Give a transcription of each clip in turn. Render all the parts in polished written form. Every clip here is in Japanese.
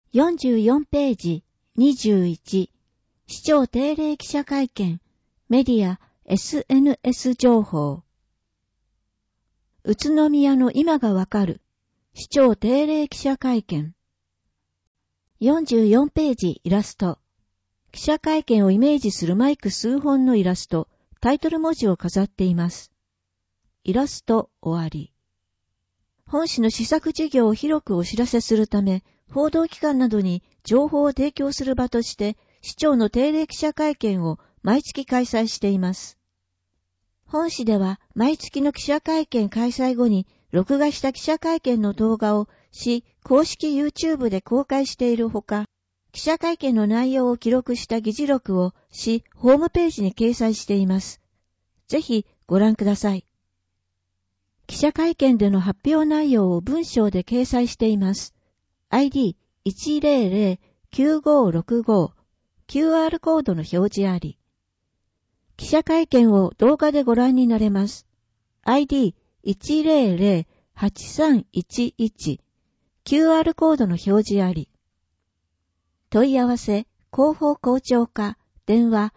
44ページ21市長定例記者会見メディア SNS 情報宇都宮の今がわかる市長定例記者会見44ページイラスト記者会見をイメージするマイク数本のイラストタイトル文字を飾っています。イラスト終わり本市の施策事業を広くお知らせするため報道機関などに情報を提供する場として、市長の定例記者会見を毎月開催しています。本市では毎月の記者会見開催後に録画した記者会見の動画を市公式 YouTube で公開しているほか、記者会見の内容を記録した議事録を市ホームページに掲載しています。ぜひご覧ください。記者会見での発表内容を文章で掲載しています。ID1009565 QR コードの表示あり。記者会見を動画でご覧になれます。ID1008311 QR コードの表示あり。問い合わせ、広報広聴課、電話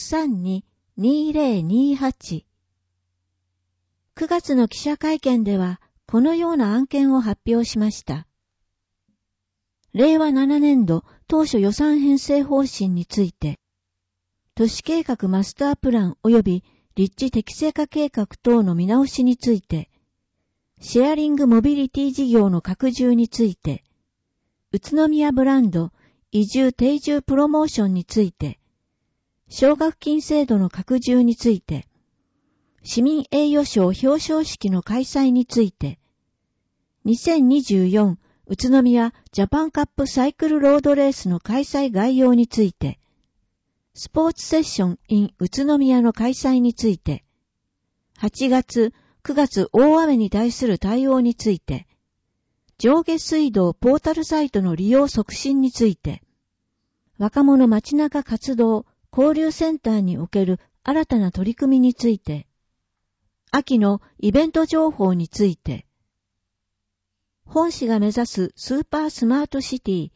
632-2028。9月の記者会見では、このような案件を発表しました。令和7年度当初予算編成方針について、都市計画マスタープラン及び立地適正化計画等の見直しについて、シェアリングモビリティ事業の拡充について、宇都宮ブランド移住定住プロモーションについて、奨学金制度の拡充について、市民栄誉賞表彰式の開催について、2024宇都宮ジャパンカップサイクルロードレースの開催概要について、スポーツセッション in 宇都宮の開催について、8月、9月大雨に対する対応について、上下水道ポータルサイトの利用促進について、若者街中活動交流センターにおける新たな取り組みについて、秋のイベント情報について、本市が目指すスーパースマートシティ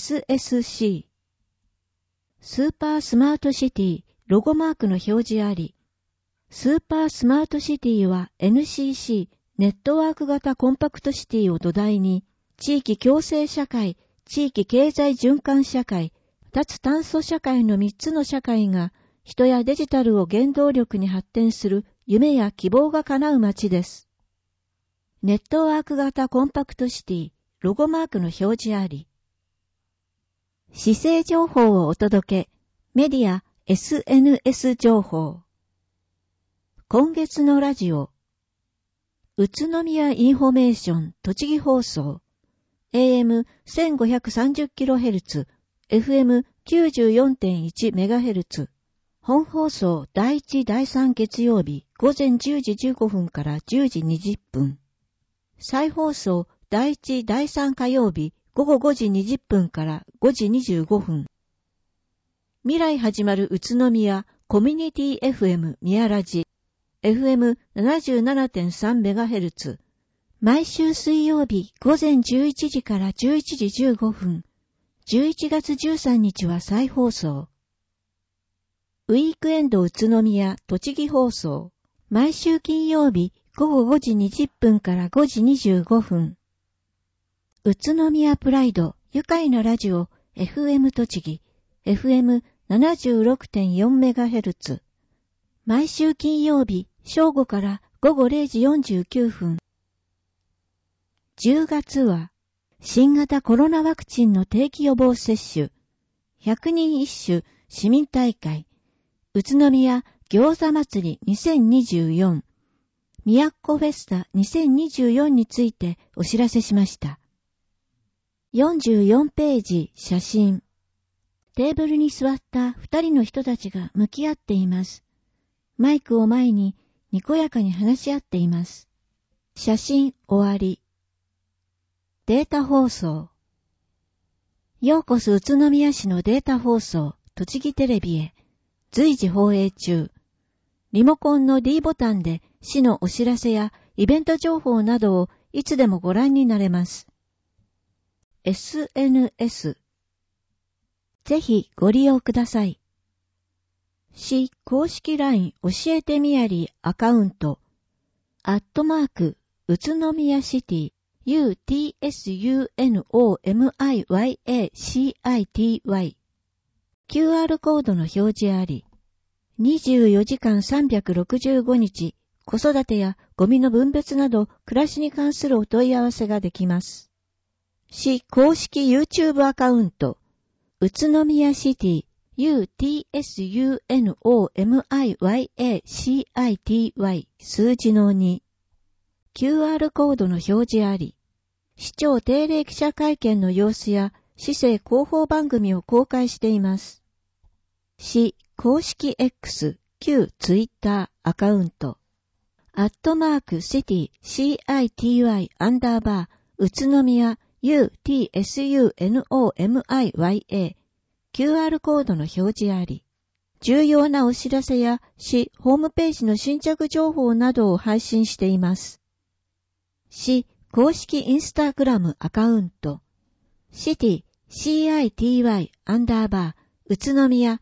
SSC スーパースマートシティロゴマークの表示あり、スーパースマートシティは NCC ネットワーク型コンパクトシティを土台に、地域共生社会、地域経済循環社会、脱炭素社会の3つの社会が人やデジタルを原動力に発展する夢や希望が叶う街です。ネットワーク型コンパクトシティ、ロゴマークの表示あり。市政情報をお届け、メディア、SNS 情報。今月のラジオ、宇都宮インフォメーション栃木放送、AM1530kHz、FM94.1MHz、本放送第1第3月曜日午前10時15分から10時20分。再放送第1第3火曜日午後5時20分から5時25分。未来始まる宇都宮コミュニティ FM 宮ラジ FM77.3MHz。毎週水曜日午前11時から11時15分。11月13日は再放送。ウィークエンド宇都宮栃木放送。毎週金曜日午後5時20分から5時25分。宇都宮プライド愉快なラジオ FM 栃木 FM76.4MHz。毎週金曜日正午から午後0時49分。10月は新型コロナワクチンの定期予防接種100人一首市民大会宇都宮餃子祭り2024宮古フェスタ2024についてお知らせしました。44ページ写真。テーブルに座った2人の人たちが向き合っています。マイクを前ににこやかに話し合っています。写真終わり。データ放送。ようこそ宇都宮市のデータ放送、栃木テレビへ。随時放映中。リモコンの D ボタンで市のお知らせやイベント情報などをいつでもご覧になれます。SNS ぜひご利用ください。市公式 LINE 教えてみやりアカウント、@宇都宮シティ、UTSUNOMIYACITY。QR コードの表示あり、24時間365日、子育てやゴミの分別など暮らしに関するお問い合わせができます。市公式 YouTube アカウント、宇都宮シティ、UTSUNOMIYACITY 数字の2。QR コードの表示あり、市長定例記者会見の様子や市政広報番組を公開しています。市公式 X、旧 Twitter アカウント、@city CITY 宇都宮 UTSUNOMIYA QR コードの表示あり、重要なお知らせや市ホームページの新着情報などを配信しています。市公式インスタグラムアカウント、city CITY 宇都宮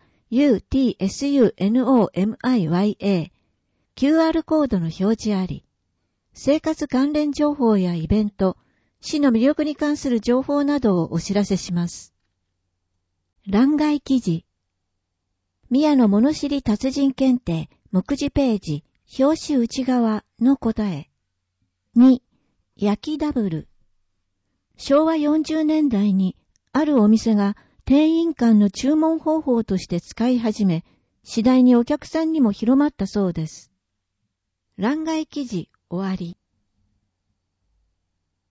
UTSUNOMIYA QR コードの表示あり、生活関連情報やイベント、市の魅力に関する情報などをお知らせします。欄外記事。宮野物知り達人検定目次ページ表紙内側の答え。2. 焼きダブル。昭和40年代にあるお店が店員間の注文方法として使い始め、次第にお客さんにも広まったそうです。欄外記事終わり。